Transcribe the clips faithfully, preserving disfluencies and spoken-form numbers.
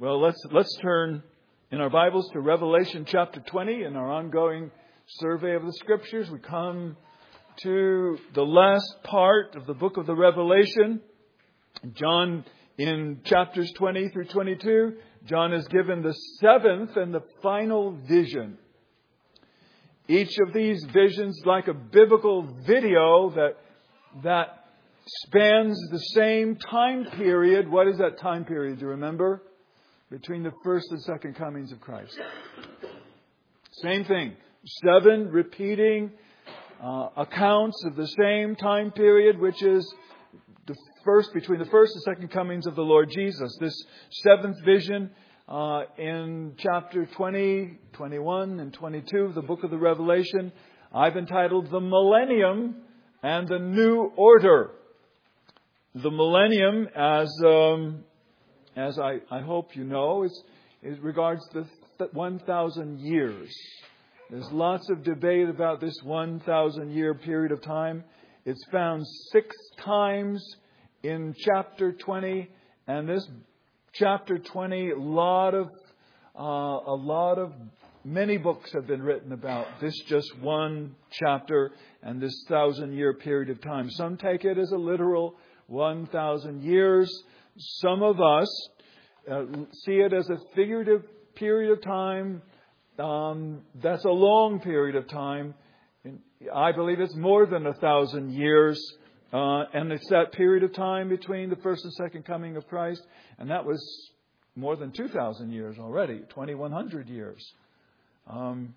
Well, let's let's turn in our Bibles to Revelation chapter twenty. In our ongoing survey of the Scriptures, we come to the last part of the book of the Revelation. John, in chapters twenty through twenty-two, John is given the seventh and the final vision. Each of these visions, like a biblical video that that spans the same time period. What is that time period? Do you remember? Between the first and second comings of Christ. Same thing. Seven repeating uh, accounts of the same time period, which is the first between the first and second comings of the Lord Jesus. This seventh vision uh, in chapter twenty, twenty-one, and twenty-two of the book of the Revelation, I've entitled The Millennium and the New Order. The millennium, as um, as I, I hope you know, is, is regards the th- one thousand years. There's lots of debate about this one thousand year period of time. It's found six times in chapter twenty, and this chapter twenty, a lot of uh, a lot of many books have been written about this just one chapter and this thousand year period of time. Some take it as a literal one thousand years. Some of us uh, see it as a figurative period of time. Um, that's a long period of time. I believe it's more than a thousand years. Uh, and it's that period of time between the first and second coming of Christ. And that was more than two thousand years already, twenty-one hundred years. Um,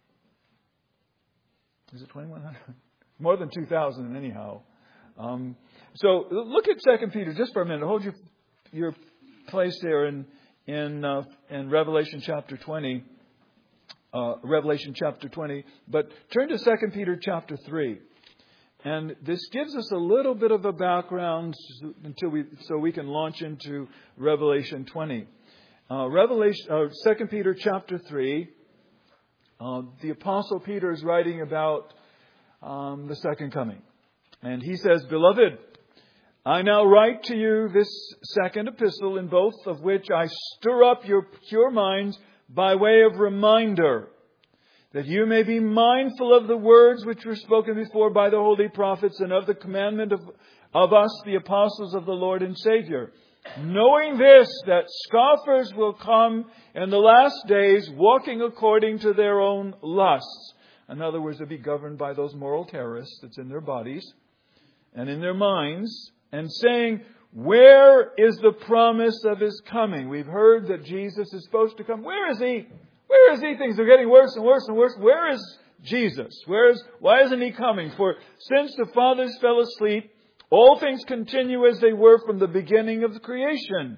is it twenty-one hundred? More than two thousand anyhow. Um, so look at Second Peter just for a minute. Hold your, your place there in in, uh, in Revelation chapter twenty. Uh, Revelation chapter twenty. But turn to Second Peter chapter three. And this gives us a little bit of a background until we, so we can launch into Revelation twenty. Uh, Revelation, uh, Second Peter chapter three. Uh, the Apostle Peter is writing about um, the second coming. And he says, "Beloved, I now write to you this second epistle, in both of which I stir up your pure minds by way of reminder, that you may be mindful of the words which were spoken before by the holy prophets, and of the commandment of, of us, the apostles of the Lord and Savior. Knowing this, that scoffers will come in the last days, walking according to their own lusts." In other words, they'll be governed by those moral terrorists that's in their bodies and in their minds, and saying, "Where is the promise of His coming?" We've heard that Jesus is supposed to come. Where is He? Where is He? Things are getting worse and worse and worse. Where is Jesus? Where is, why isn't He coming? For since the fathers fell asleep, all things continue as they were from the beginning of the creation.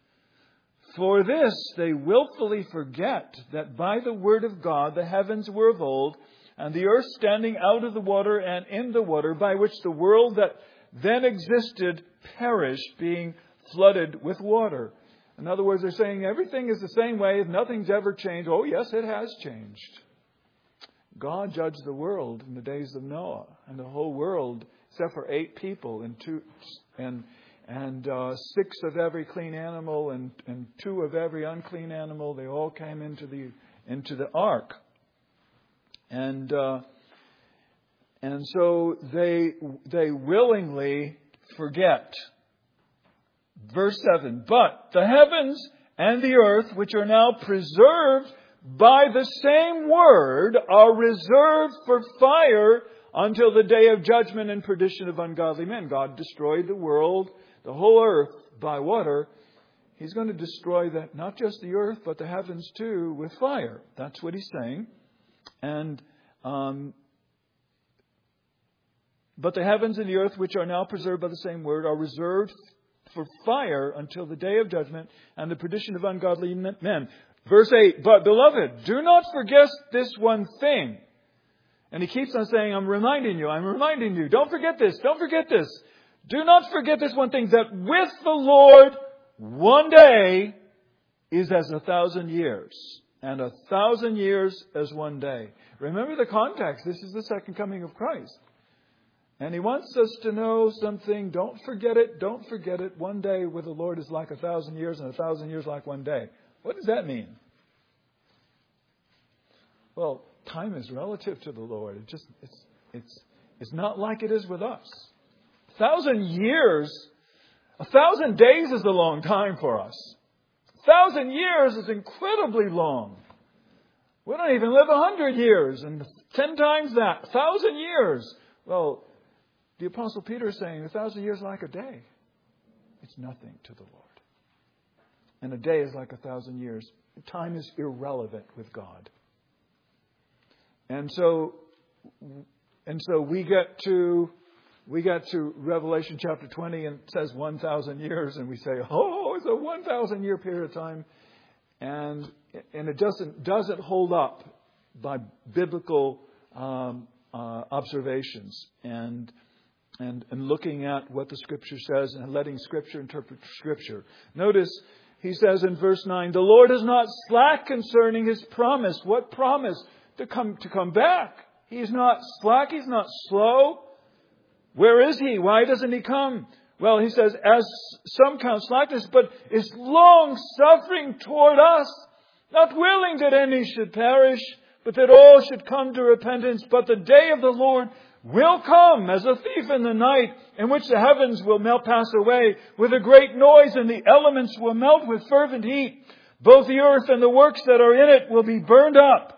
For this they willfully forget that by the word of God the heavens were of old, and the earth standing out of the water and in the water, by which the world that then existed perished, being flooded with water. In other words, they're saying everything is the same way. Nothing's ever changed. Oh, yes, it has changed. God judged the world in the days of Noah, and the whole world, except for eight people and two and and uh, six of every clean animal and, and two of every unclean animal, they all came into the into the ark. And uh, and so they they willingly forget. Verse seven, "But the heavens and the earth, which are now preserved by the same word, are reserved for fire until the day of judgment and perdition of ungodly men." God destroyed the world, the whole earth, by water. He's going to destroy that, not just the earth, but the heavens too, with fire. That's what He's saying. And um, but the heavens and the earth, which are now preserved by the same word, are reserved for fire until the day of judgment and the perdition of ungodly men. Verse eight, "But beloved, do not forget this one thing." And he keeps on saying, I'm reminding you, I'm reminding you. Don't forget this, don't forget this. Do not forget this one thing, that with the Lord, one day is as a thousand years, and a thousand years as one day. Remember the context. This is the second coming of Christ. And He wants us to know something. Don't forget it. Don't forget it. One day with the Lord is like a thousand years, and a thousand years like one day. What does that mean? Well, time is relative to the Lord. It just it's it's it's not like it is with us. A thousand years, a thousand days is a long time for us. A thousand years is incredibly long. We don't even live a hundred years, and ten times that, a thousand years. Well, the Apostle Peter is saying a thousand years is like a day. It's nothing to the Lord. And a day is like a thousand years. Time is irrelevant with God. And so, and so we get to, we get to Revelation chapter twenty, and it says one thousand years, and we say, oh, it's a one thousand year period of time. And, and it doesn't, doesn't hold up by biblical, um, uh, observations and, and, and looking at what the Scripture says and letting Scripture interpret Scripture. Notice, he says in verse nine, the Lord is not slack concerning His promise. What promise? To come, to come back. He's not slack. He's not slow. Where is He? Why doesn't He come? Well, he says, as some count slackness, but is long suffering toward us, not willing that any should perish, but that all should come to repentance. But the day of the Lord will come as a thief in the night, in which the heavens will melt, pass away with a great noise, and the elements will melt with fervent heat. Both the earth and the works that are in it will be burned up.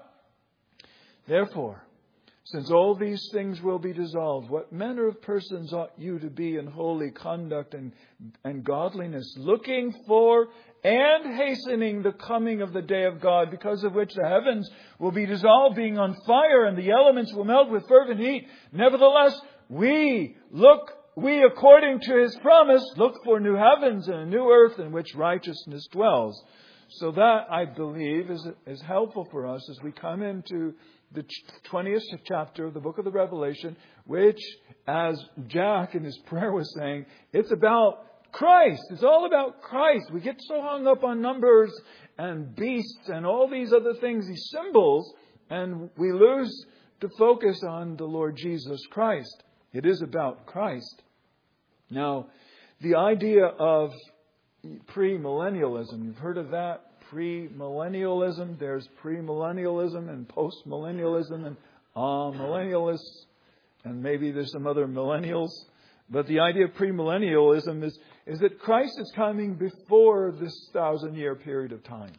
Therefore, since all these things will be dissolved, what manner of persons ought you to be in holy conduct and, and godliness, looking for and hastening the coming of the day of God, because of which the heavens will be dissolved, being on fire, and the elements will melt with fervent heat. Nevertheless, we look, we according to His promise, look for new heavens and a new earth in which righteousness dwells. So that, I believe, is, is helpful for us as we come into the twentieth chapter of the book of the Revelation, which, as Jack in his prayer was saying, it's about Christ. It's all about Christ. We get so hung up on numbers and beasts and all these other things, these symbols, and we lose the focus on the Lord Jesus Christ. It is about Christ. Now, the idea of premillennialism, you've heard of that? Premillennialism. There's premillennialism and postmillennialism and amillennialists, and maybe there's some other millennials. But the idea of premillennialism is, is that Christ is coming before this thousand-year period of time.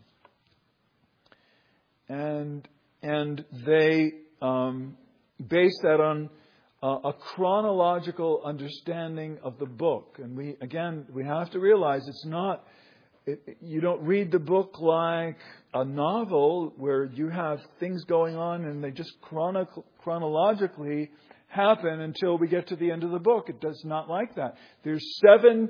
And, and they um, base that on uh, a chronological understanding of the book. And we, again, we have to realize it's not... It, you don't read the book like a novel where you have things going on and they just chrono- chronologically happen until we get to the end of the book. It does not like that. There's seven,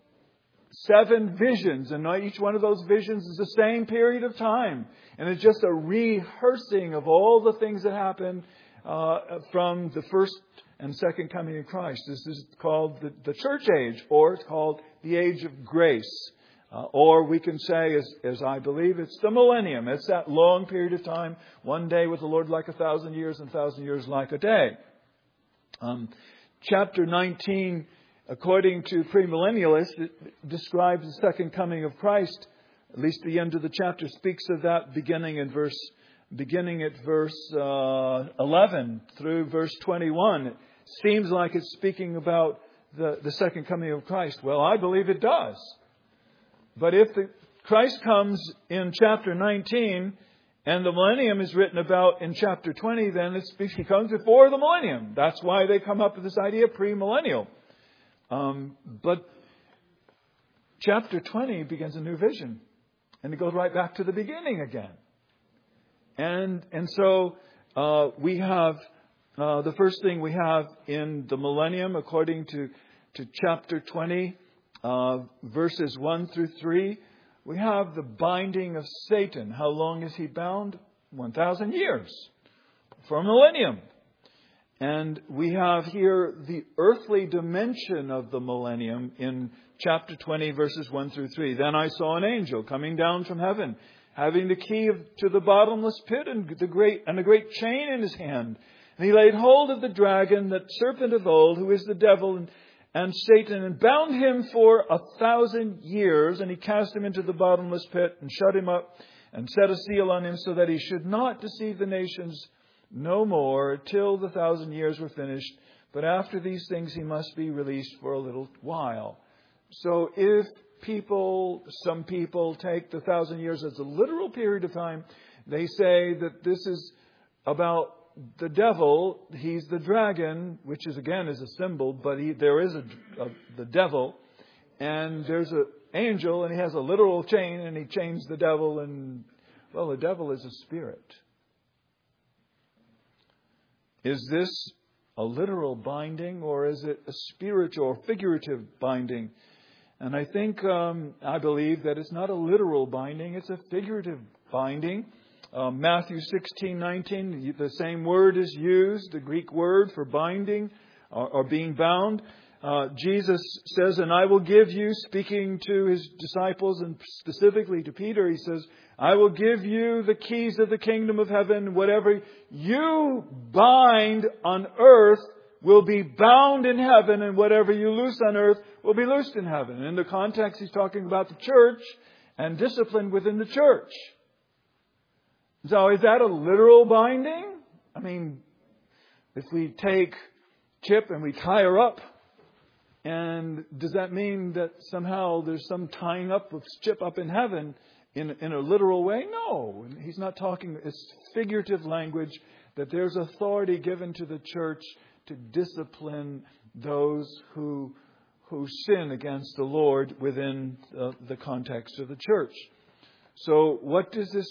seven visions, and each one of those visions is the same period of time. And it's just a rehearsing of all the things that happen uh, from the first and second coming of Christ. This is called the, the church age, or it's called the age of grace. Uh, or we can say, as, as I believe, it's the millennium. It's that long period of time. One day with the Lord like a thousand years, and a thousand years like a day. Um, chapter nineteen, according to premillennialists, it describes the second coming of Christ. At least the end of the chapter speaks of that, beginning in verse, beginning at verse uh, eleven through verse twenty-one. It seems like it's speaking about the, the second coming of Christ. Well, I believe it does. But if the Christ comes in chapter nineteen and the millennium is written about in chapter twenty, then it speaks, He comes before the millennium. That's why they come up with this idea of premillennial. Um, but chapter twenty begins a new vision. And it goes right back to the beginning again. And and so uh, we have uh, the first thing we have in the millennium, according to, to chapter twenty, Uh, verses one through three, we have the binding of Satan. How long is he bound? one thousand years. For a millennium. And we have here the earthly dimension of the millennium in chapter twenty, verses one through three. Then I saw an angel coming down from heaven, having the key of, to the bottomless pit and the great and a great chain in his hand. And he laid hold of the dragon, that serpent of old, who is the devil and, and Satan, and bound him for a thousand years. And he cast him into the bottomless pit and shut him up and set a seal on him, so that he should not deceive the nations no more till the thousand years were finished. But after these things he must be released for a little while. So if people, some people take the thousand years as a literal period of time, they say that this is about the devil. He's the dragon, which is again is a symbol, but he, there is a, a the devil, and there's an angel, and he has a literal chain, and he chains the devil, and well, the devil is a spirit. Is this a literal binding, or is it a spiritual or figurative binding? And I think, um, I believe that it's not a literal binding, it's a figurative binding. Uh, Matthew sixteen nineteen, the same word is used, the Greek word for binding or, or being bound. Uh, Jesus says, and I will give you, speaking to his disciples and specifically to Peter, he says, I will give you the keys of the kingdom of heaven. Whatever you bind on earth will be bound in heaven, and whatever you loose on earth will be loosed in heaven. And in the context, he's talking about the church and discipline within the church. So is that a literal binding? I mean, if we take Chip and we tie her up, and does that mean that somehow there's some tying up of Chip up in heaven in, in a literal way? No. He's not talking, it's figurative language, that there's authority given to the church to discipline those who who sin against the Lord within uh, the context of the church. So what does this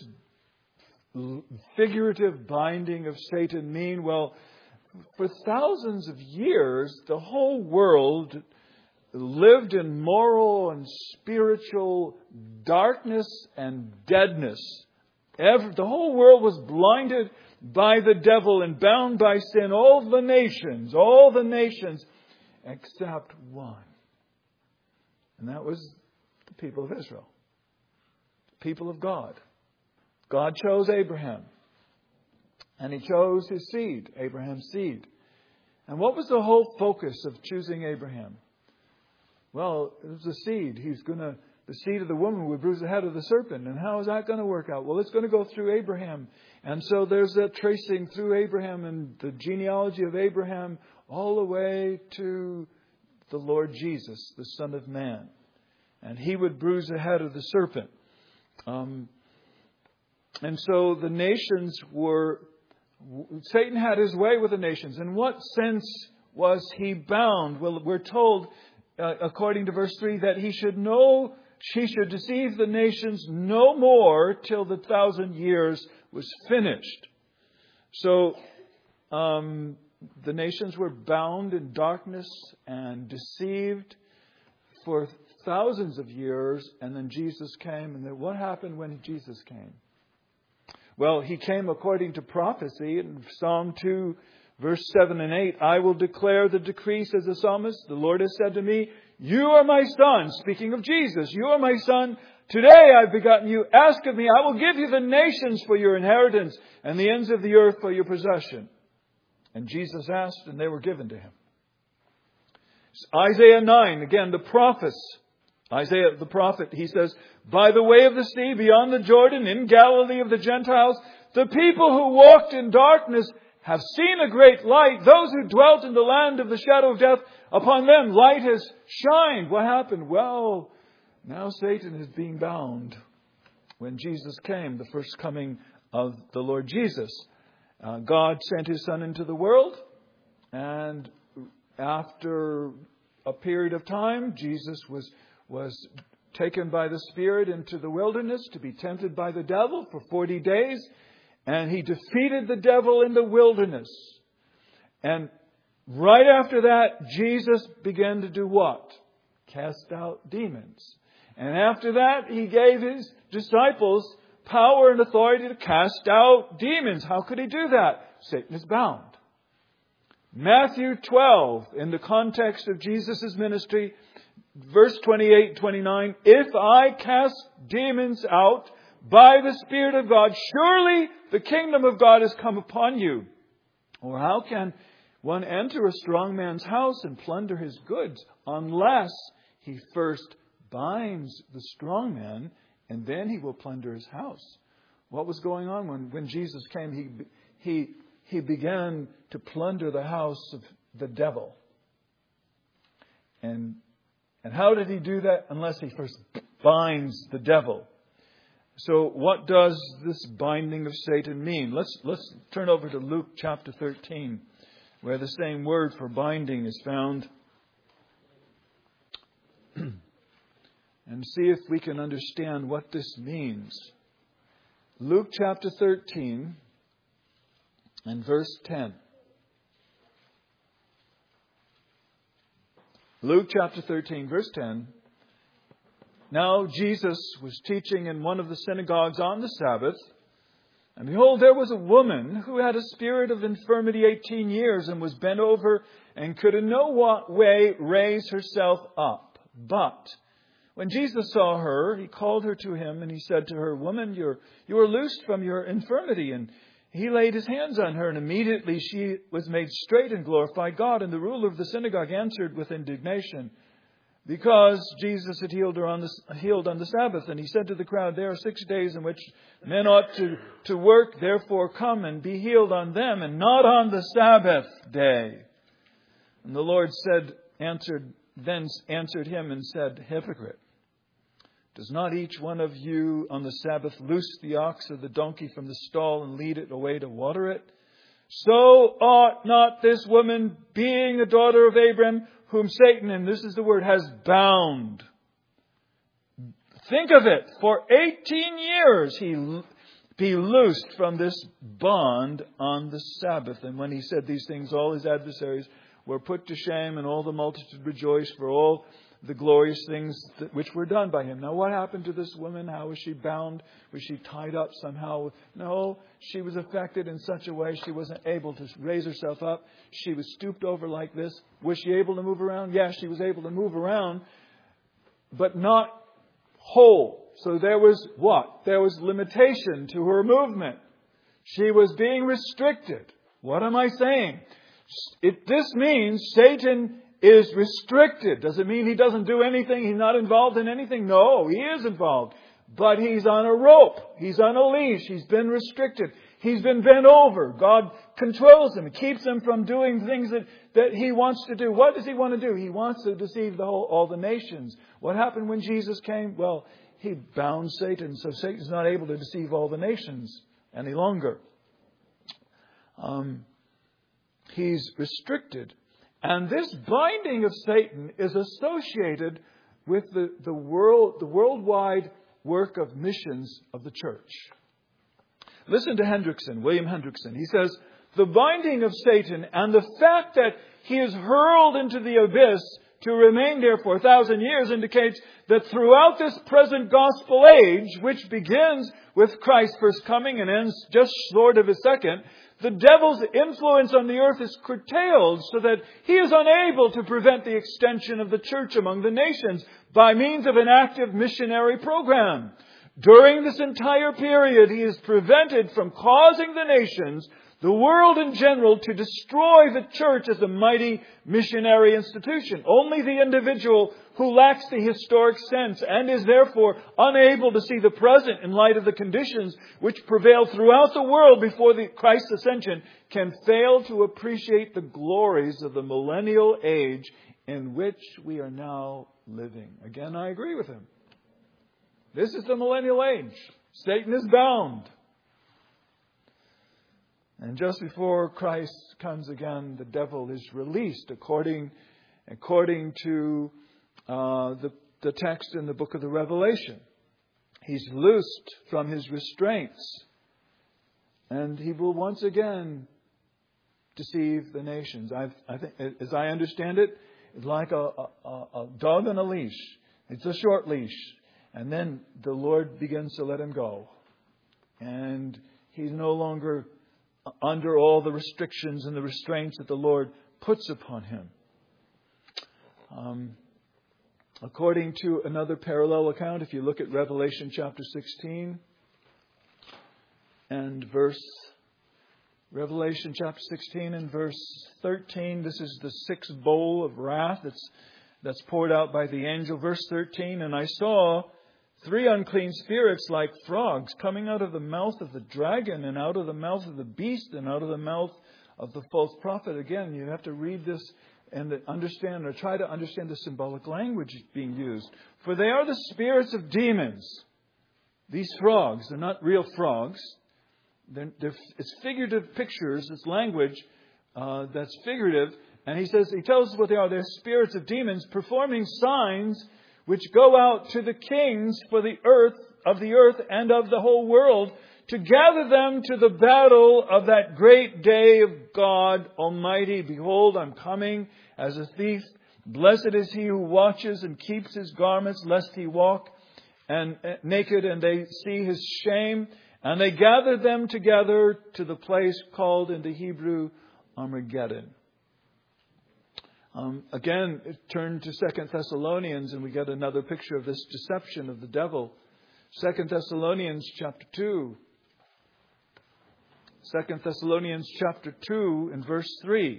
figurative binding of Satan mean? Well, for thousands of years, the whole world lived in moral and spiritual darkness and deadness. Every, the whole world was blinded by the devil and bound by sin. All the nations, all the nations, except one. And that was the people of Israel. The people of God. God chose Abraham. And he chose his seed, Abraham's seed. And what was the whole focus of choosing Abraham? Well, it was the seed. He's going to, the seed of the woman would bruise the head of the serpent. And how is that going to work out? Well, it's going to go through Abraham. And so there's that tracing through Abraham and the genealogy of Abraham all the way to the Lord Jesus, the Son of Man. And he would bruise the head of the serpent. Um, and so the nations were, Satan had his way with the nations. In what sense was he bound? Well, we're told, uh, according to verse three, that he should know, he should deceive the nations no more till the thousand years was finished. So, um, the nations were bound in darkness and deceived for thousands of years, and then Jesus came. And then what happened when Jesus came? Well, he came according to prophecy in Psalm two, verse seven and eight. I will declare the decree, says the psalmist. The Lord has said to me, you are my son. Speaking of Jesus, you are my son. Today I've begotten you. Ask of me. I will give you the nations for your inheritance and the ends of the earth for your possession. And Jesus asked, and they were given to him. Isaiah nine, again, the prophets. Isaiah the prophet, he says, by the way of the sea, beyond the Jordan, in Galilee of the Gentiles, the people who walked in darkness have seen a great light. Those who dwelt in the land of the shadow of death, upon them light has shined. What happened? Well, now Satan is being bound. When Jesus came, the first coming of the Lord Jesus, uh, God sent his Son into the world. And after a period of time, Jesus was was taken by the Spirit into the wilderness to be tempted by the devil for forty days. And he defeated the devil in the wilderness. And right after that, Jesus began to do what? Cast out demons. And after that, he gave his disciples power and authority to cast out demons. How could he do that? Satan is bound. Matthew twelve, in the context of Jesus' ministry, verse twenty-eight and twenty-nine, if I cast demons out by the Spirit of God, surely the kingdom of God has come upon you. Or how can one enter a strong man's house and plunder his goods unless he first binds the strong man, and then he will plunder his house? What was going on when, when Jesus came? He, he, he began to plunder the house of the devil. And, and how did he do that? Unless he first binds the devil. So what does this binding of Satan mean? Let's, let's turn over to Luke chapter thirteen, where the same word for binding is found. And see if we can understand what this means. Luke chapter thirteen and verse ten. Luke chapter thirteen, verse ten. Now Jesus was teaching in one of the synagogues on the Sabbath. And behold, there was a woman who had a spirit of infirmity eighteen years and was bent over and could in no way raise herself up. But when Jesus saw her, he called her to him and he said to her, Woman, you're, you are loosed from your infirmity. And he laid his hands on her, and immediately she was made straight and glorified God. And the ruler of the synagogue answered with indignation, because Jesus had healed her on the, healed on the Sabbath. And he said to the crowd, There are six days in which men ought to, to work. Therefore come and be healed on them, and not on the Sabbath day. And the Lord said, answered, then answered him and said, Hypocrite, does not each one of you on the Sabbath loose the ox or the donkey from the stall and lead it away to water it? So ought not this woman, being a daughter of Abraham, whom Satan, and this is the word, has bound. Think of it. For eighteen years he be loosed from this bond on the Sabbath. And when he said these things, all his adversaries were put to shame, and all the multitude rejoiced for all the glorious things that, which were done by him. Now, what happened to this woman? How was she bound? Was she tied up somehow? No, she was affected in such a way she wasn't able to raise herself up. She was stooped over like this. Was she able to move around? Yes, she was able to move around, but not whole. So there was what? There was limitation to her movement. She was being restricted. What am I saying? It, this means Satan is restricted. Does it mean he doesn't do anything? He's not involved in anything? No, he is involved. But he's on a rope. He's on a leash. He's been restricted. He's been bent over. God controls him. Keeps him from doing things that, that he wants to do. What does he want to do? He wants to deceive the whole, all the nations. What happened when Jesus came? Well, he bound Satan. So Satan's not able to deceive all the nations any longer. Um, he's restricted. And this binding of Satan is associated with the, the world, the worldwide work of missions of the church. Listen to Hendrickson, William Hendrickson. He says, the binding of Satan and the fact that he is hurled into the abyss to remain there for a thousand years indicates that throughout this present gospel age, which begins with Christ's first coming and ends just short of his second, the devil's influence on the earth is curtailed so that he is unable to prevent the extension of the church among the nations by means of an active missionary program. During this entire period, he is prevented from causing the nations, the world in general, to destroy the church as a mighty missionary institution. Only the individual who lacks the historic sense and is therefore unable to see the present in light of the conditions which prevailed throughout the world before the Christ's ascension can fail to appreciate the glories of the millennial age in which we are now living. Again, I agree with him. This is the millennial age. Satan is bound. And just before Christ comes again, the devil is released according, according to uh, the, the text in the book of the Revelation. He's loosed from his restraints. And he will once again deceive the nations. I, I think, as I understand it, it's like a, a, a dog on a leash. It's a short leash. And then the Lord begins to let him go. And he's no longer under all the restrictions and the restraints that the Lord puts upon him. Um, according to another parallel account, if you look at Revelation chapter sixteen and verse Revelation chapter sixteen and verse thirteen. This is the sixth bowl of wrath that's, that's poured out by the angel. Verse thirteen, and I saw three unclean spirits like frogs coming out of the mouth of the dragon and out of the mouth of the beast and out of the mouth of the false prophet. Again, you have to read this and understand or try to understand the symbolic language being used. For they are the spirits of demons. These frogs, they're not real frogs. They're, they're, it's figurative pictures, it's language uh, that's figurative. And he says, he tells us what they are. They're spirits of demons performing signs which go out to the kings for the earth, of the earth and of the whole world, to gather them to the battle of that great day of God Almighty. Behold, I'm coming as a thief. Blessed is he who watches and keeps his garments, lest he walk and uh, naked and they see his shame. And they gathered them together to the place called in the Hebrew Armageddon. Um, again, turn to Second Thessalonians and we get another picture of this deception of the devil. Second Thessalonians chapter two. Second Thessalonians chapter two and verse three.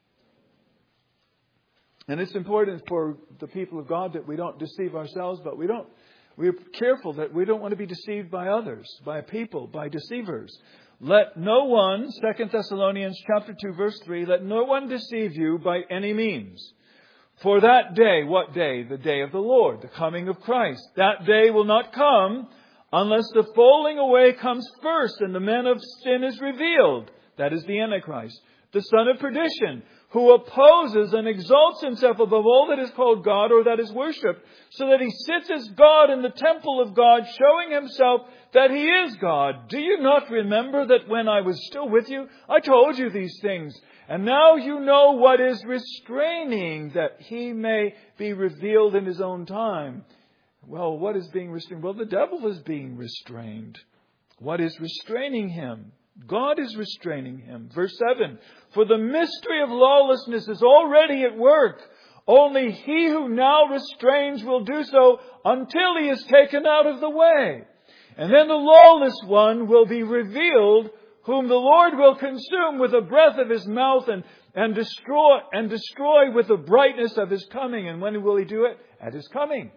And it's important for the people of God that we don't deceive ourselves, but we don't We're careful that we don't want to be deceived by others, by people, by deceivers. Let no one, Second Thessalonians chapter two, verse three, let no one deceive you by any means. For that day, what day? The day of the Lord, the coming of Christ. That day will not come unless the falling away comes first and the man of sin is revealed. That is the Antichrist, the son of perdition, who opposes and exalts himself above all that is called God or that is worshipped, so that he sits as God in the temple of God, showing himself that he is God. Do you not remember that when I was still with you, I told you these things? And now you know what is restraining, that he may be revealed in his own time. Well, what is being restrained? Well, the devil is being restrained. What is restraining him? God is restraining him. Verse seven, for the mystery of lawlessness is already at work. Only he who now restrains will do so until he is taken out of the way. And then the lawless one will be revealed, whom the Lord will consume with the breath of his mouth and, and destroy and destroy with the brightness of his coming. And when will he do it? At his coming.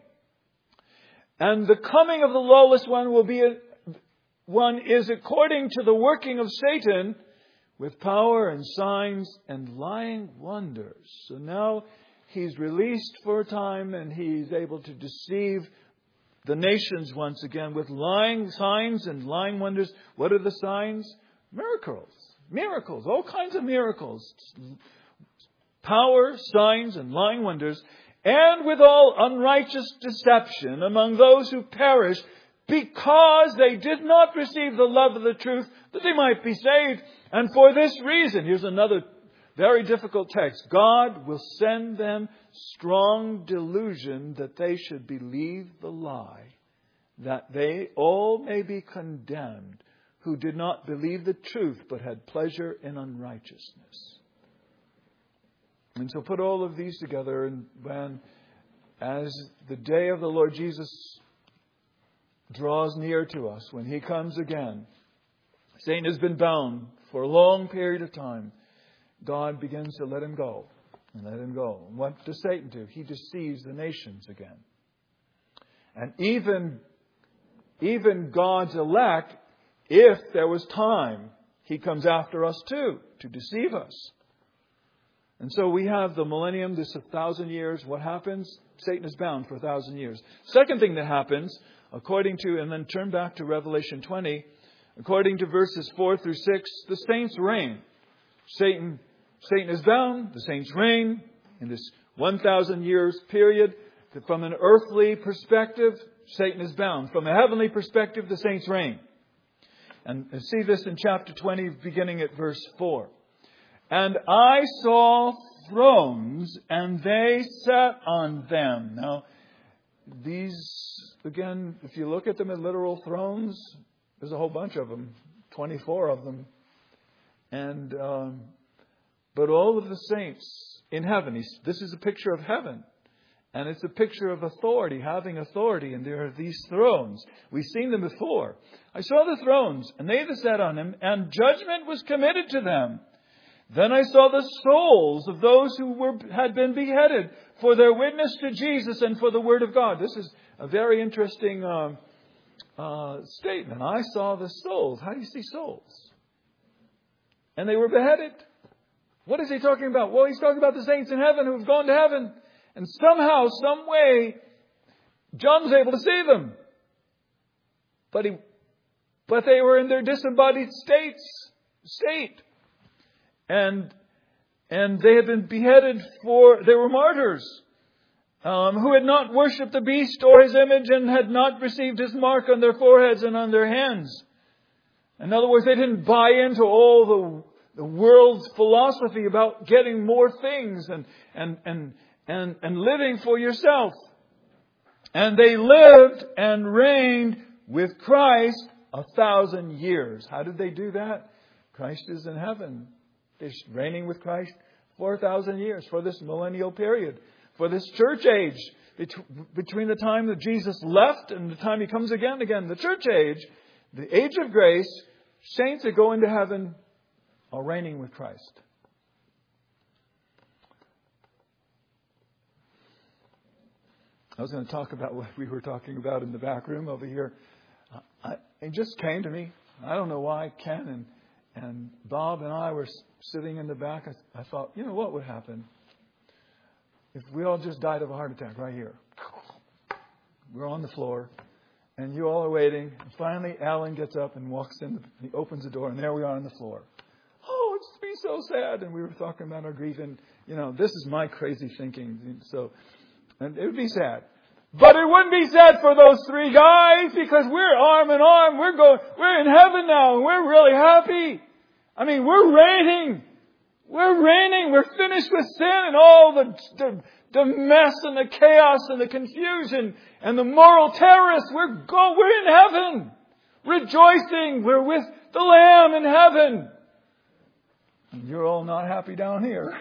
And the coming of the lawless one will be a, one is according to the working of Satan with power and signs and lying wonders. So now he's released for a time and he's able to deceive the nations once again with lying signs and lying wonders. What are the signs? Miracles. Miracles. All kinds of miracles. Power, signs, and lying wonders. And with all unrighteous deception among those who perish, because they did not receive the love of the truth, that they might be saved. And for this reason, here's another very difficult text, God will send them strong delusion that they should believe the lie, that they all may be condemned who did not believe the truth but had pleasure in unrighteousness. And so put all of these together, and when, as the day of the Lord Jesus draws near to us, when he comes again, Satan has been bound for a long period of time. God begins to let him go and let him go. And what does Satan do? He deceives the nations again. And even, even God's elect, if there was time, he comes after us too, to deceive us. And so we have the millennium, this a thousand years. What happens? Satan is bound for a thousand years. Second thing that happens, according to, and then turn back to Revelation twenty, according to verses four through six, the saints reign. Satan, Satan is bound, the saints reign in this one thousand years period. From an earthly perspective, Satan is bound. From a heavenly perspective, the saints reign. And, and see this in chapter twenty, beginning at verse four. And I saw thrones, and they sat on them. Now, these, again, if you look at them as literal thrones, there's a whole bunch of them, twenty-four of them. And um, but all of the saints in heaven, this is a picture of heaven. And it's a picture of authority, having authority. And there are these thrones. We've seen them before. I saw the thrones, and they that sat on them, and judgment was committed to them. Then I saw the souls of those who were had been beheaded for their witness to Jesus and for the word of God. This is a very interesting uh, uh, statement. I saw the souls. How do you see souls? And they were beheaded. What is he talking about? Well, he's talking about the saints in heaven who have gone to heaven. And somehow, some way, John was able to see them. But he, but they were in their disembodied states, state. And, and they had been beheaded for, they were martyrs, um, who had not worshipped the beast or his image and had not received his mark on their foreheads and on their hands. In other words, they didn't buy into all the, the world's philosophy about getting more things and, and, and, and, and living for yourself. And they lived and reigned with Christ a thousand years. How did they do that? Christ is in heaven. They're reigning with Christ for a thousand years, for this millennial period, for this church age, between the time that Jesus left and the time He comes again. Again, the church age, the age of grace, saints that go into heaven are reigning with Christ. I was going to talk about what we were talking about in the back room over here. I, it just came to me. I don't know why. Ken and, and Bob and I were sitting in the back. I, I thought, you know what would happen if we all just died of a heart attack right here? We're on the floor, and you all are waiting. And finally, Alan gets up and walks in. The, he opens the door, and there we are on the floor. Oh, it's be so sad. And we were talking about our grief, and you know, this is my crazy thinking. So, and it would be sad. But it wouldn't be sad for those three guys because we're arm in arm. We're going, we're in heaven now and we're really happy. I mean, we're reigning. We're reigning. We're finished with sin and all the, the, the mess and the chaos and the confusion and the moral terrorists. We're go, we're in heaven. Rejoicing. We're with the Lamb in heaven. And you're all not happy down here.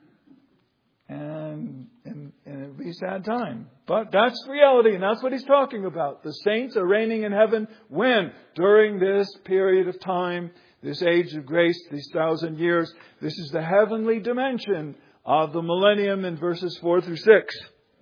And, and, and it would be a sad time. But that's reality, and that's what he's talking about. The saints are reigning in heaven when? During this period of time, this age of grace, these thousand years. This is the heavenly dimension of the millennium in verses four through six.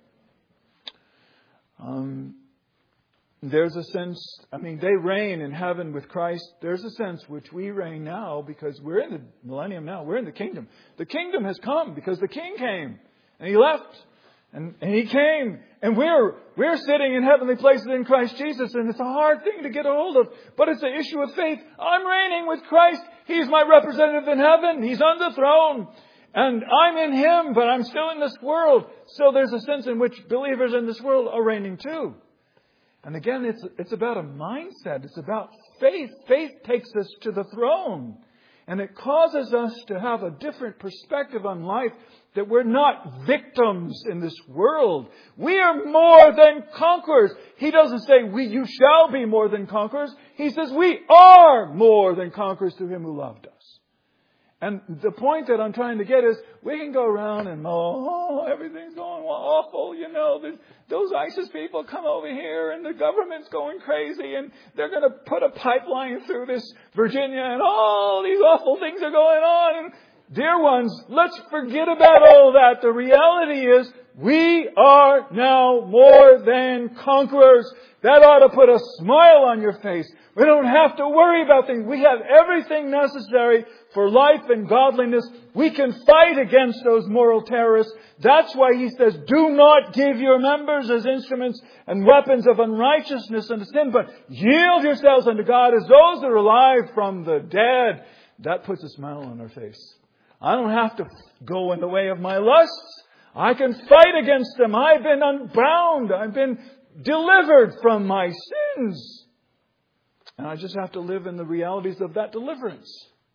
Um, there's a sense, I mean, they reign in heaven with Christ. There's a sense which we reign now because we're in the millennium now. We're in the kingdom. The kingdom has come because the King came and He left and, and He came and we're, we're sitting in heavenly places in Christ Jesus, and it's a hard thing to get a hold of, but it's an issue of faith. I'm reigning with Christ. He's my representative in heaven. He's on the throne. And I'm in Him, but I'm still in this world. So there's a sense in which believers in this world are reigning too. And again, it's it's about a mindset. It's about faith. Faith takes us to the throne. And it causes us to have a different perspective on life, that we're not victims in this world. We are more than conquerors. He doesn't say, we, you shall be more than conquerors. He says, we are more than conquerors through Him who loved us. And the point that I'm trying to get is, we can go around and, oh, everything's going awful, you know. Those ISIS people come over here and the government's going crazy and they're going to put a pipeline through this Virginia and all these awful things are going on. And dear ones, let's forget about all that. The reality is, we are now more than conquerors. That ought to put a smile on your face. We don't have to worry about things. We have everything necessary for life and godliness. We can fight against those moral terrorists. That's why He says, do not give your members as instruments and weapons of unrighteousness and sin, but yield yourselves unto God as those that are alive from the dead. That puts a smile on our face. I don't have to go in the way of my lusts. I can fight against them. I've been unbound. I've been delivered from my sins. And I just have to live in the realities of that deliverance.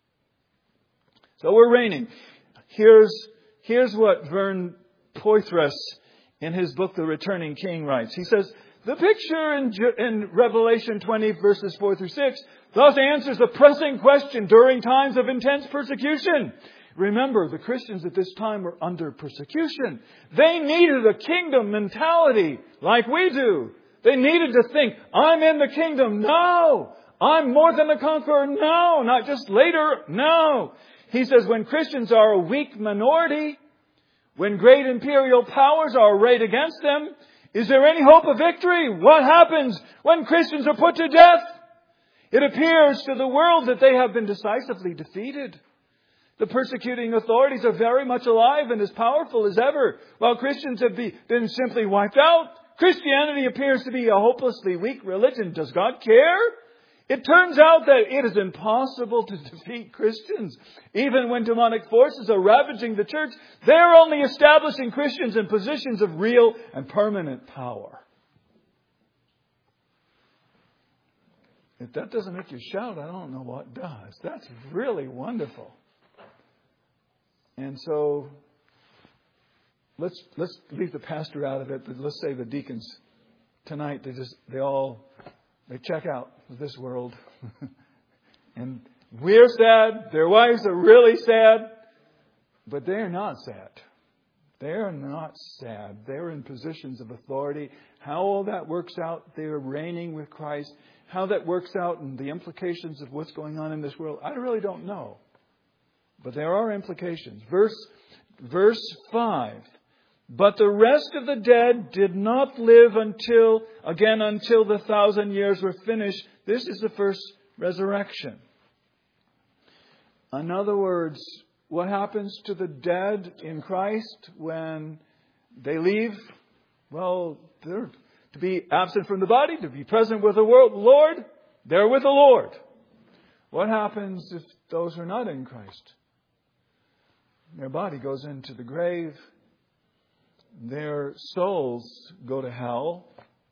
So we're reigning. Here's, here's what Vern Poythress in his book, The Returning King, writes. He says, the picture in, in Revelation twenty, verses four through six, thus answers the pressing question during times of intense persecution. Remember, the Christians at this time were under persecution. They needed a kingdom mentality like we do. They needed to think, I'm in the kingdom. No. I'm more than a conqueror. No. Not just later. No. He says when Christians are a weak minority, when great imperial powers are arrayed against them, is there any hope of victory? What happens when Christians are put to death? It appears to the world that they have been decisively defeated. The persecuting authorities are very much alive and as powerful as ever, while Christians have been simply wiped out. Christianity appears to be a hopelessly weak religion. Does God care? It turns out that it is impossible to defeat Christians. Even when demonic forces are ravaging the church, they're only establishing Christians in positions of real and permanent power. If that doesn't make you shout, I don't know what does. That's really wonderful. And so let's let's leave the pastor out of it, but let's say the deacons tonight, they just they all they check out of this world. And we're sad, their wives are really sad, but they're not sad. They're not sad. They're in positions of authority. How all that works out, they're reigning with Christ. How that works out and the implications of what's going on in this world, I really don't know. But there are implications. Verse, verse five. But the rest of the dead did not live until, again, until the thousand years were finished. This is the first resurrection. In other words, what happens to the dead in Christ when they leave? Well, they're to be absent from the body, to be present with the world, Lord, they're with the Lord. What happens if those are not in Christ? Their body goes into the grave. Their souls go to hell.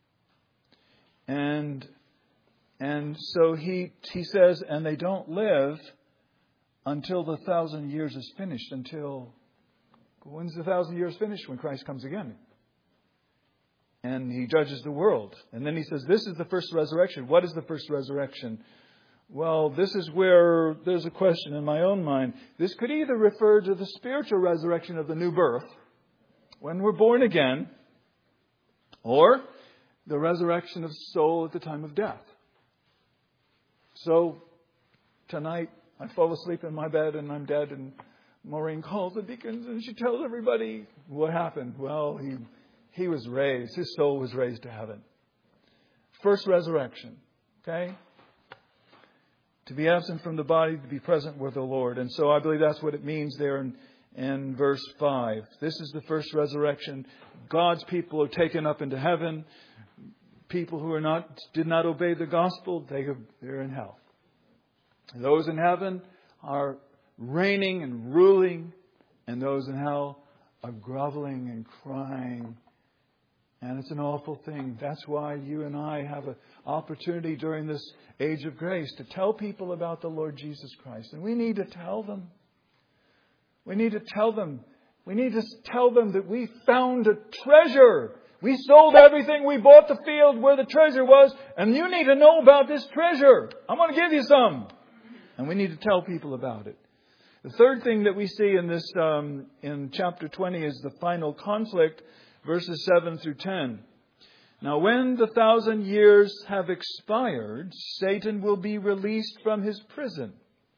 And and so he he says, and they don't live until the thousand years is finished. Until, when's the thousand years finished? When Christ comes again. And He judges the world. And then He says, this is the first resurrection. What is the first resurrection? Well, this is where there's a question in my own mind. This could either refer to the spiritual resurrection of the new birth, when we're born again, or the resurrection of soul at the time of death. So, tonight, I fall asleep in my bed and I'm dead, and Maureen calls the deacons and she tells everybody what happened. Well, he he was raised. His soul was raised to heaven. First resurrection. Okay? To be absent from the body, to be present with the Lord. And so I believe that's what it means there in, in verse five. This is the first resurrection. God's people are taken up into heaven. People who are not did not obey the gospel, they have, they're in hell. Those in heaven are reigning and ruling, and those in hell are groveling and crying. And it's an awful thing. That's why you and I have an opportunity during this age of grace to tell people about the Lord Jesus Christ. And we need to tell them. We need to tell them. We need to tell them that we found a treasure. We sold everything. We bought the field where the treasure was. And you need to know about this treasure. I'm going to give you some. And we need to tell people about it. The third thing that we see in this, um, in chapter twenty is the final conflict, verses seven through ten. Now, when the thousand years have expired, Satan will be released from his prison.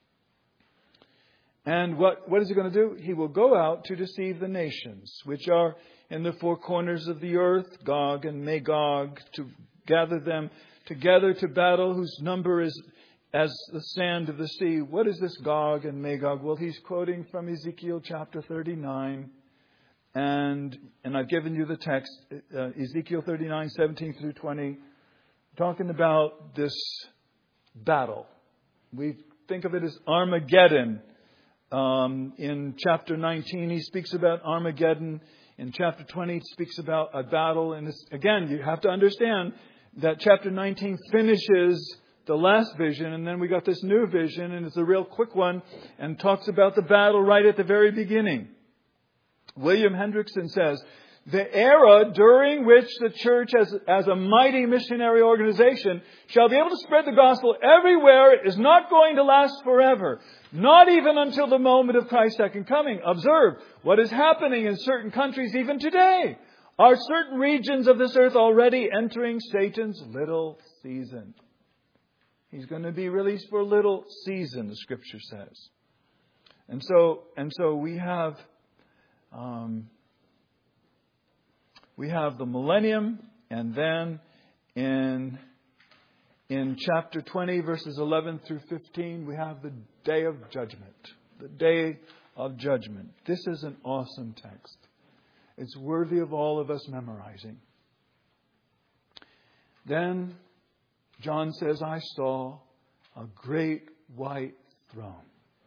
And what, what is he going to do? He will go out to deceive the nations, which are in the four corners of the earth, Gog and Magog, to gather them together to battle, whose number is as the sand of the sea. What is this Gog and Magog? Well, he's quoting from Ezekiel chapter thirty-nine. And and I've given you the text, uh, Ezekiel thirty-nine, seventeen through twenty, talking about this battle. We think of it as Armageddon. Um, in chapter nineteen, he speaks about Armageddon. In chapter twenty, he speaks about a battle. And it's, again, you have to understand that chapter nineteen finishes the last vision, and then we got this new vision, and it's a real quick one, and talks about the battle right at the very beginning. William Hendrickson says, The era during which the church as, as a mighty missionary organization shall be able to spread the gospel everywhere is not going to last forever. Not even until the moment of Christ's second coming. Observe what is happening in certain countries even today. Are certain regions of this earth already entering Satan's little season? He's going to be released for a little season, the Scripture says. And so, and so we have... Um, We have the millennium, and then in, in chapter twenty, verses eleven through fifteen, we have the day of judgment. The day of judgment. This is an awesome text. It's worthy of all of us memorizing. Then John says, I saw a great white throne,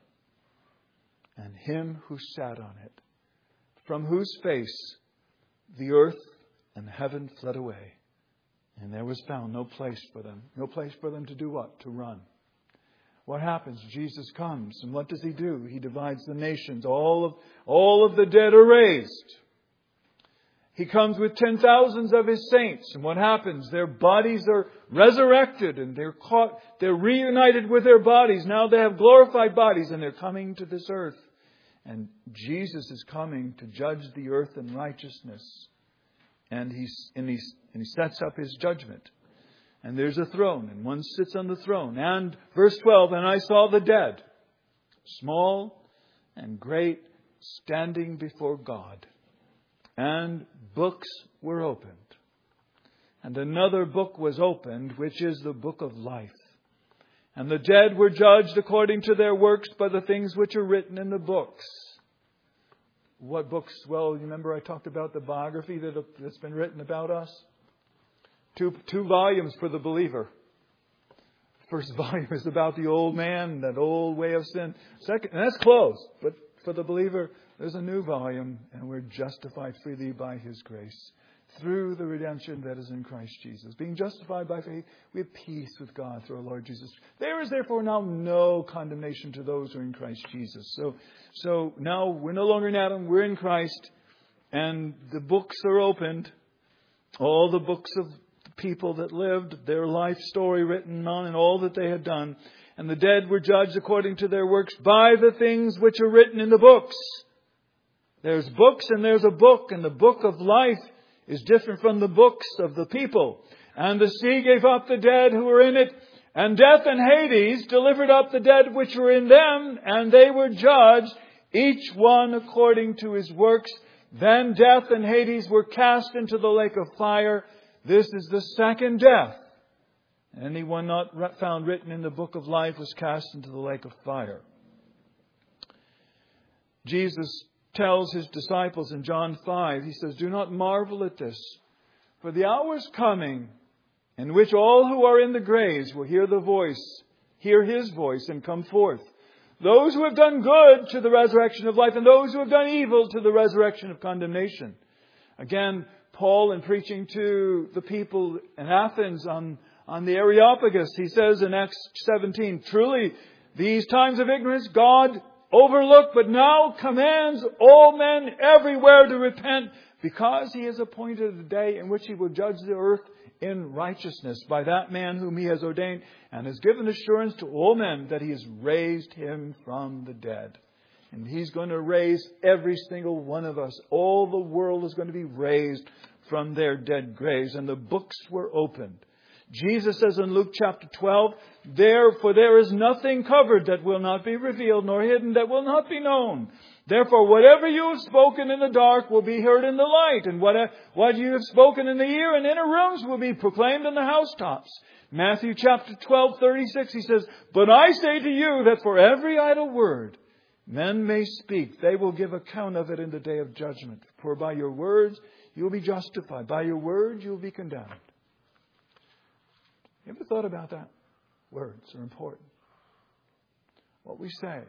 and him who sat on it, from whose face the earth and heaven fled away, and there was found no place for them. No place for them to do what? To run. What happens? Jesus comes, and what does He do? He divides the nations. All of, all of the dead are raised. He comes with ten thousands of His saints, and what happens? Their bodies are resurrected, and they're caught, they're reunited with their bodies. Now they have glorified bodies, and they're coming to this earth. And Jesus is coming to judge the earth in righteousness. And, he's, and, he's, and He sets up His judgment. And there's a throne, and one sits on the throne. And verse twelve, and I saw the dead, small and great, standing before God. And books were opened. And another book was opened, which is the book of life. And the dead were judged according to their works by the things which are written in the books. What books? Well, you remember I talked about the biography that, that's been written about us? Two, two volumes for the believer. First volume is about the old man, that old way of sin. Second, and that's closed. But for the believer, there's a new volume, and we're justified freely by His grace, through the redemption that is in Christ Jesus. Being justified by faith, we have peace with God through our Lord Jesus. There is therefore now no condemnation to those who are in Christ Jesus. So, so now we're no longer in Adam, we're in Christ, and the books are opened. All the books of the people that lived, their life story written on, and all that they had done. And the dead were judged according to their works by the things which are written in the books. There's books and there's a book, and the book of life is different from the books of the people. And the sea gave up the dead who were in it, and death and Hades delivered up the dead which were in them, and they were judged, each one according to his works. Then death and Hades were cast into the lake of fire. This is the second death. Anyone not found written in the book of life was cast into the lake of fire. Jesus tells His disciples in John five, He says, do not marvel at this, for the hour is coming in which all who are in the graves will hear the voice, hear His voice and come forth. Those who have done good to the resurrection of life, and those who have done evil to the resurrection of condemnation. Again, Paul, in preaching to the people in Athens on, on the Areopagus, he says in Acts seventeen, truly, these times of ignorance God overlooked, but now commands all men everywhere to repent, because He has appointed a day in which He will judge the earth in righteousness by that man whom He has ordained, and has given assurance to all men that He has raised Him from the dead. And He's going to raise every single one of us. All the world is going to be raised from their dead graves. And the books were opened. Jesus says in Luke chapter twelve, Therefore there is nothing covered that will not be revealed, nor hidden that will not be known. Therefore whatever you have spoken in the dark will be heard in the light, and what, what you have spoken in the ear and inner rooms will be proclaimed in the housetops. Matthew chapter twelve, thirty-six, He says, But I say to you that for every idle word men may speak, they will give account of it in the day of judgment. For by your words you will be justified, by your words you will be condemned. You ever thought about that? Words are important. What we say.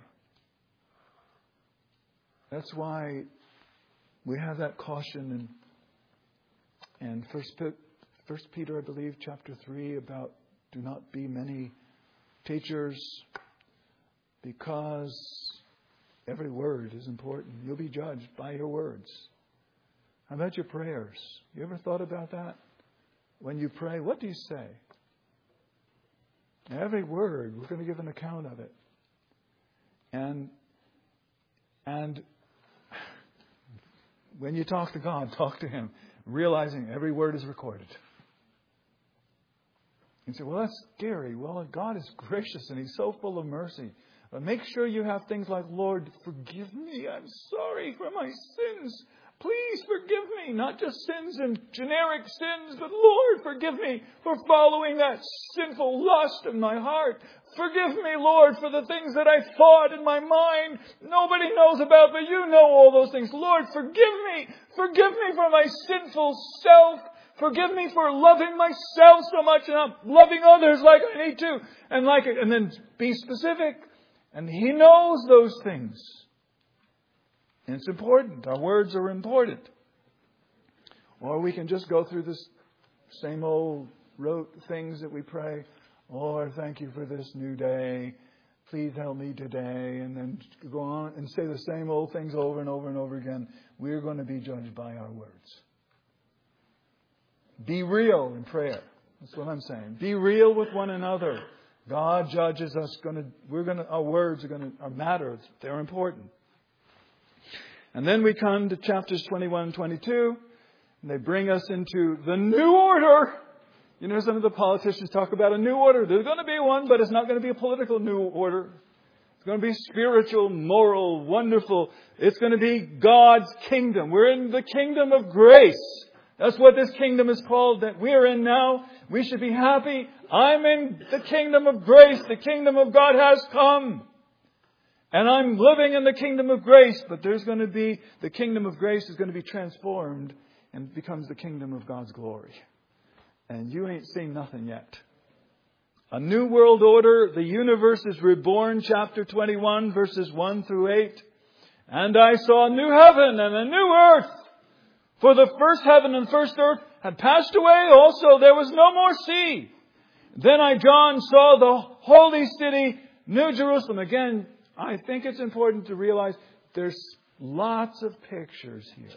That's why we have that caution in, in First, First Peter, I believe, chapter three, about do not be many teachers, because every word is important. You'll be judged by your words. How about your prayers? You ever thought about that? When you pray, what do you say? Every word, we're going to give an account of it. And and when you talk to God, talk to Him, realizing every word is recorded. You say, well, that's scary. Well, God is gracious and He's so full of mercy. But make sure you have things like, Lord, forgive me. I'm sorry for my sins. Please forgive me. Not just sins and generic sins, but Lord, forgive me for following that sinful lust in my heart. Forgive me, Lord, for the things that I thought in my mind nobody knows about, but you know all those things. Lord, forgive me. Forgive me for my sinful self. Forgive me for loving myself so much and not loving others like I need to. And like it, and then be specific. And He knows those things. And it's important. Our words are important. Or we can just go through this same old rote things that we pray. Lord, thank you for this new day. Please help me today. And then go on and say the same old things over and over and over again. We're going to be judged by our words. Be real in prayer. That's what I'm saying. Be real with one another. God judges us. Going to, we're going to, our words are going to are matter. They're important. And then we come to chapters twenty-one and twenty-two. And they bring us into the new order. You know, some of the politicians talk about a new order. There's going to be one, but it's not going to be a political new order. It's going to be spiritual, moral, wonderful. It's going to be God's kingdom. We're in the kingdom of grace. That's what this kingdom is called that we're in now. We should be happy. I'm in the kingdom of grace. The kingdom of God has come. And I'm living in the kingdom of grace. But there's going to be, the kingdom of grace is going to be transformed and becomes the kingdom of God's glory. And you ain't seen nothing yet. A new world order. The universe is reborn. Chapter twenty-one, verses one through eight. And I saw a new heaven and a new earth. For the first heaven and first earth had passed away. Also, there was no more sea. Then I, John, saw the holy city, New Jerusalem. Again, I think it's important to realize there's lots of pictures here.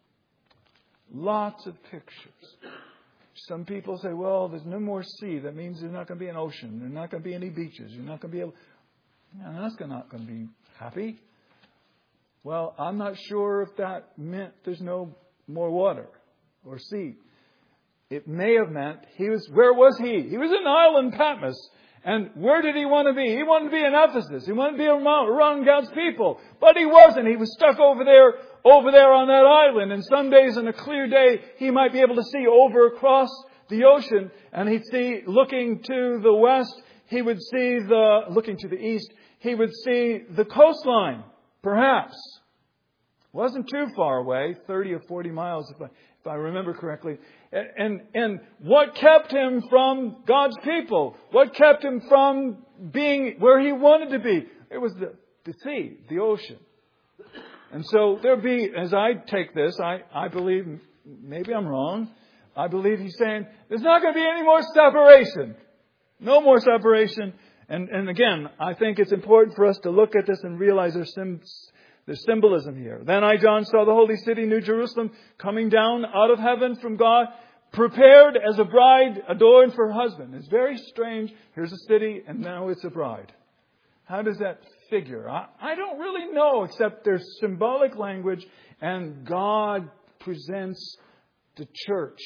Lots of pictures. Some people say, well, there's no more sea. That means there's not going to be an ocean. There's not going to be any beaches. You're not going to be able... No, that's not going to be happy. Well, I'm not sure if that meant there's no more water or sea. It may have meant he was, where was he? He was in island Patmos. And where did he want to be? He wanted to be in Ephesus. He wanted to be around God's people. But he wasn't. He was stuck over there, over there on that island. And some days on a clear day, he might be able to see over across the ocean. And he'd see, looking to the west, he would see the, looking to the east, he would see the coastline, perhaps. Wasn't too far away, thirty or forty miles, if I, if I remember correctly. And, and, and what kept him from God's people? What kept him from being where he wanted to be? It was the, the sea, the ocean. And so there'll be, as I take this, I, I believe, maybe I'm wrong, I believe he's saying, there's not going to be any more separation. No more separation. And, and again, I think it's important for us to look at this and realize there's some... There's symbolism here. Then I, John, saw the holy city, New Jerusalem, coming down out of heaven from God, prepared as a bride adorned for her husband. It's very strange. Here's a city, and now it's a bride. How does that figure? I, I don't really know, except there's symbolic language, and God presents the church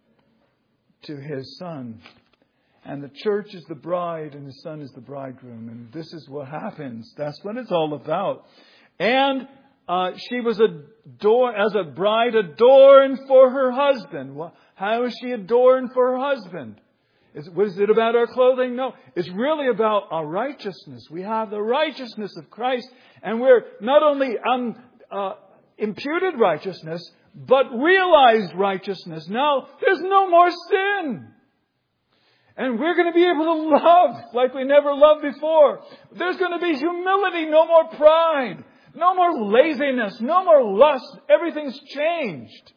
to His Son. And the church is the bride, and the Son is the bridegroom. And this is what happens. That's what it's all about. And uh, she was adorned as a bride adorned for her husband. Well, how is she adorned for her husband? Is, was it about our clothing? No. It's really about our righteousness. We have the righteousness of Christ. And we're not only um, uh, imputed righteousness, but realized righteousness. Now, there's no more sin. And we're going to be able to love like we never loved before. There's going to be humility, no more pride. No more laziness. No more lust. Everything's changed.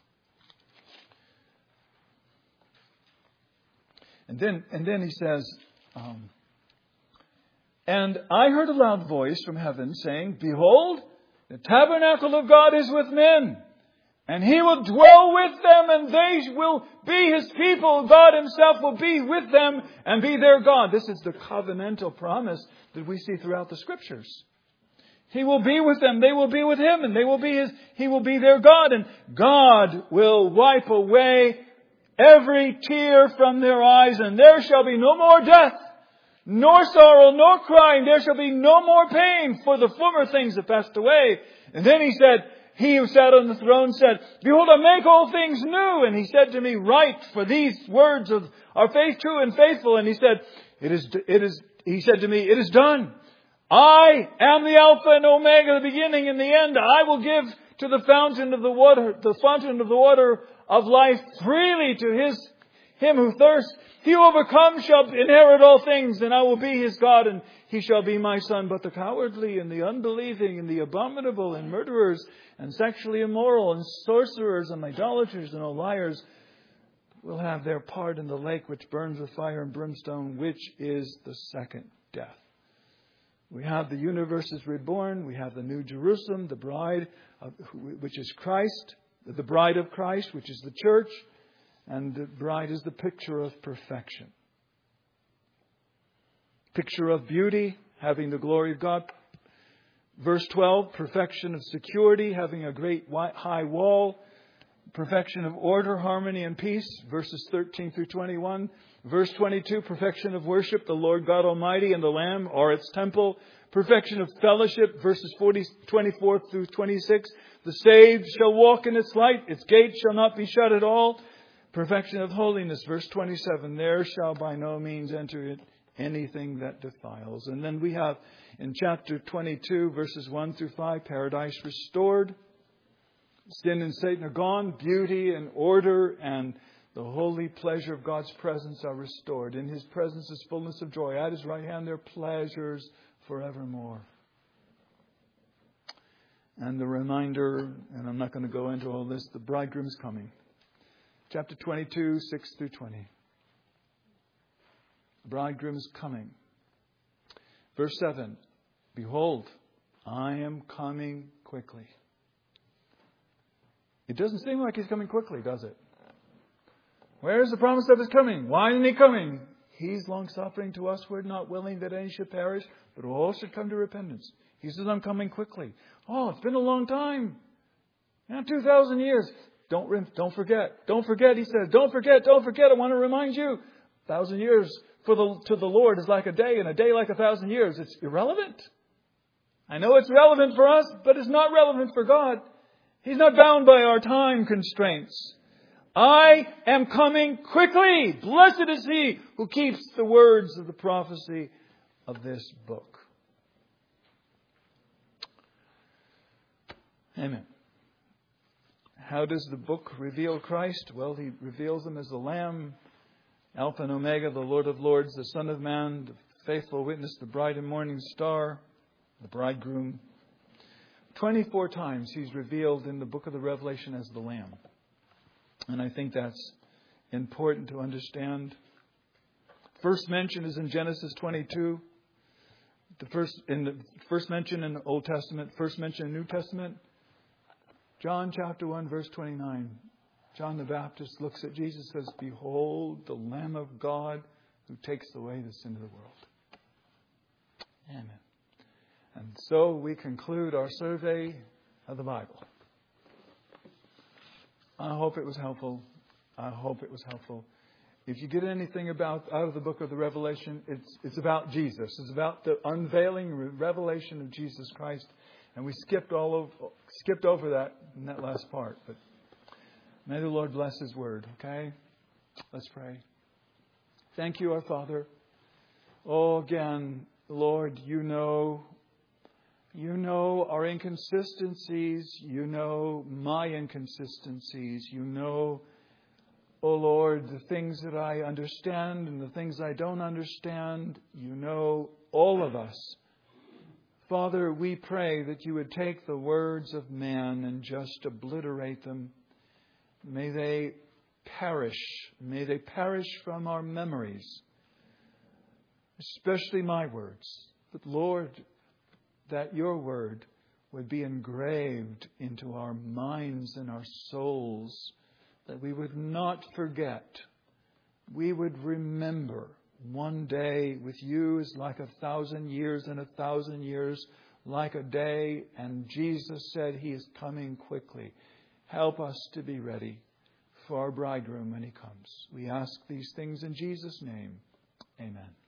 And then, and then he says, um, and I heard a loud voice from heaven saying, behold, the tabernacle of God is with men. And He will dwell with them, and they will be His people. God Himself will be with them and be their God. This is the covenantal promise that we see throughout the Scriptures. He will be with them, they will be with Him, and they will be His, He will be their God. And God will wipe away every tear from their eyes, and there shall be no more death, nor sorrow, nor crying. There shall be no more pain, for the former things have passed away. And then He said, He who sat on the throne said, Behold, I make all things new. And He said to me, Write, for these words of are faith true and faithful. And He said, It is, it is, He said to me, It is done. I am the Alpha and Omega, the beginning and the end. I will give to the fountain of the water, the fountain of the water of life freely to his, him who thirsts. He who overcomes shall inherit all things, and I will be his God, and he shall be my son. But the cowardly and the unbelieving and the abominable and murderers and sexually immoral and sorcerers and idolaters and all liars will have their part in the lake which burns with fire and brimstone, which is the second death. We have the universe is reborn. We have the New Jerusalem, the bride, of, which is Christ, the bride of Christ, which is the church. And the bride is the picture of perfection. Picture of beauty, having the glory of God. Verse twelve, perfection of security, having a great high wall. Perfection of order, harmony, and peace. Verses thirteen through twenty-one. Verse twenty-two, perfection of worship. The Lord God Almighty and the Lamb are its temple. Perfection of fellowship. Verses forty, twenty-four through twenty-six. The saved shall walk in its light. Its gates shall not be shut at all. Perfection of holiness. Verse twenty-seven. There shall by no means enter it anything that defiles. And then we have in chapter twenty-two, verses one through five, paradise restored. Sin and Satan are gone. Beauty and order and the holy pleasure of God's presence are restored. In His presence is fullness of joy. At His right hand there are pleasures forevermore. And the reminder, and I'm not going to go into all this, the bridegroom's coming. Chapter twenty-two, six through twenty. The bridegroom is coming. Verse seven. Behold, I am coming quickly. It doesn't seem like He's coming quickly, does it? Where is the promise of His coming? Why isn't He coming? He's long-suffering to us. We're not willing that any should perish, but all should come to repentance. He says, I'm coming quickly. Oh, it's been a long time. Now, two thousand years. Don't, don't forget. Don't forget, He says. Don't forget. Don't forget. I want to remind you. A thousand years for the, to the Lord is like a day, and a day like a thousand years. It's irrelevant. I know it's relevant for us, but it's not relevant for God. He's not bound by our time constraints. I am coming quickly. Blessed is he who keeps the words of the prophecy of this book. Amen. How does the book reveal Christ? Well, He reveals Him as the Lamb, Alpha and Omega, the Lord of Lords, the Son of Man, the faithful witness, the bright and morning star, the bridegroom. twenty-four times He's revealed in the book of the Revelation as the Lamb. And I think that's important to understand. First mention is in Genesis twenty-two. The first in the first mention in the Old Testament, first mention in the New Testament. John chapter one, verse twenty-nine. John the Baptist looks at Jesus and says, Behold, the Lamb of God who takes away the sin of the world. Amen. And so we conclude our survey of the Bible. I hope it was helpful. I hope it was helpful. If you get anything about out of the book of the Revelation, it's it's about Jesus. It's about the unveiling revelation of Jesus Christ. And we skipped all over, skipped over that in that last part. But may the Lord bless His word. Okay? Let's pray. Thank you, our Father. Oh, again, Lord, you know, you know our inconsistencies. You know my inconsistencies. You know, oh Lord, the things that I understand and the things I don't understand. You know all of us. Father, we pray that you would take the words of man and just obliterate them. May they perish. May they perish from our memories. Especially my words. But Lord, that your word would be engraved into our minds and our souls, that we would not forget. We would remember one day with you is like a thousand years, and a thousand years like a day. And Jesus said He is coming quickly. Help us to be ready for our bridegroom when He comes. We ask these things in Jesus' name. Amen.